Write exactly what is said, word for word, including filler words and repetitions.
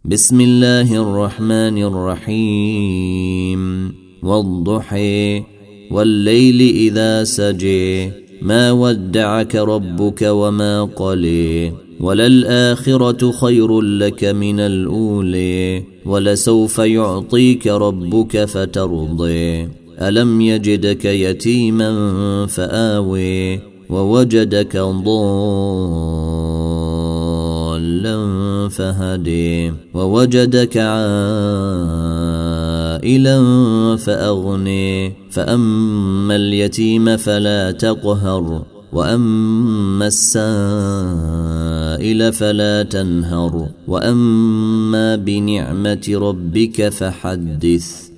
بسم الله الرحمن الرحيم والضحى والليل إذا سجى ما ودعك ربك وما قلى وللآخرة خير لك من الأولى ولسوف يعطيك ربك فترضى ألم يجدك يتيما فآوى ووجدك ضالا فهدي ووجدك عائلا فأغني فأما اليتيم فلا تقهر وأما السائل فلا تنهر وأما بنعمة ربك فحدث.